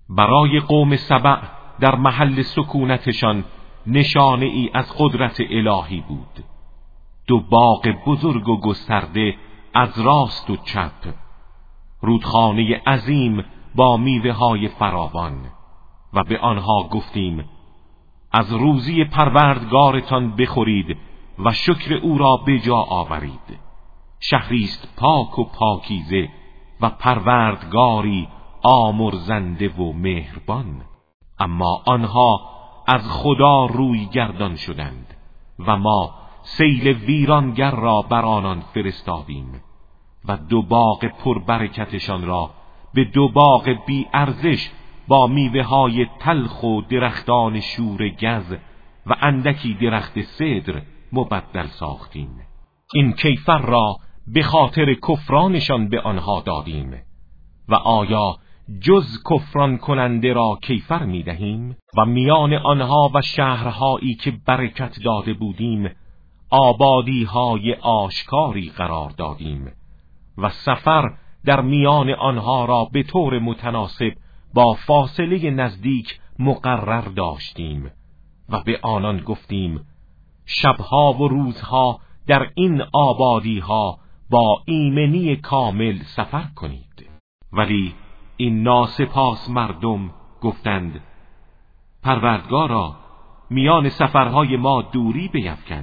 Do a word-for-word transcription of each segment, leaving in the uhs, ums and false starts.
برای قوم سبع در محل سکونتشان نشانه ای از قدرت الهی بود. دو باغ بزرگ و گسترده از راست و چپ، رودخانه عظیم با میوه های فراوان. و به آنها گفتیم از روزی پروردگارتان بخورید و شکر او را به جا آورید. شهریست پاک و پاکیزه و پروردگاری آمرزنده و مهربان. اما آنها از خدا روی گردان شدند و ما سیل ویرانگر را بر آنان فرستادیم و دو باغ پربرکتشان را به دو باغ بی ارزش با میوه های تلخ و درختان شور گز و اندکی درخت سدر مبدل ساختیم. این کیفر را به خاطر کفرانشان به آنها دادیم. و آیا جز کفران کننده را کیفر می دهیم؟ و میان آنها و شهرهایی که برکت داده بودیم آبادی های آشکاری قرار دادیم و سفر در میان آنها را به طور متناسب با فاصله نزدیک مقرر داشتیم و به آنان گفتیم شبها و روزها در این آبادی ها با ایمنی کامل سفر کنید. ولی این ناسپاس مردم گفتند پروردگارا میان سفرهای ما دوری بیفکن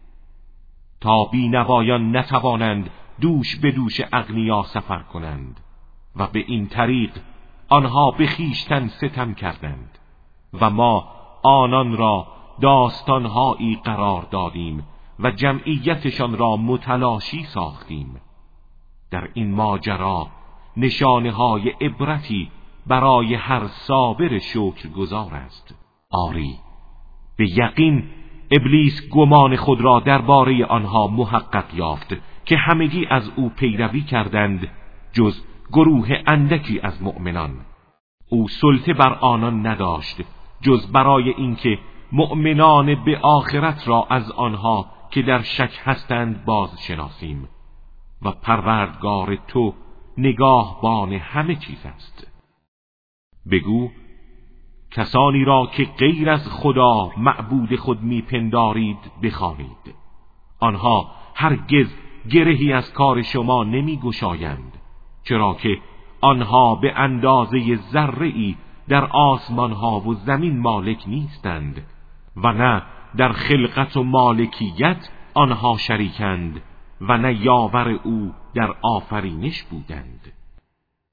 تا بینوایان نتوانند دوش به دوش اغنیا سفر کنند. و به این طریق آنها به خویشتن ستم کردند و ما آنان را داستانهایی قرار دادیم و جمعیتشان را متلاشی ساختیم. در این ماجرا نشانه های عبرتی برای هر صابر شکرگزار است. آری به یقین ابلیس گمان خود را درباره آنها محقق یافت که همگی از او پیروی کردند جز گروه اندکی از مؤمنان. او سلطه بر آنان نداشت جز برای اینکه مؤمنان به آخرت را از آنها که در شک هستند باز شناسیم. و پروردگار تو نگاهبان همه چیز است. بگو کسانی را که غیر از خدا معبود خود میپندارید بخوانید. آنها هرگز گرهی از کار شما نمی گشایند، چرا که آنها به اندازه ذره‌ای در آسمان ها و زمین مالک نیستند و نه در خلقت و مالکیت آنها شریکند و نه یاور او در آفرینش بودند.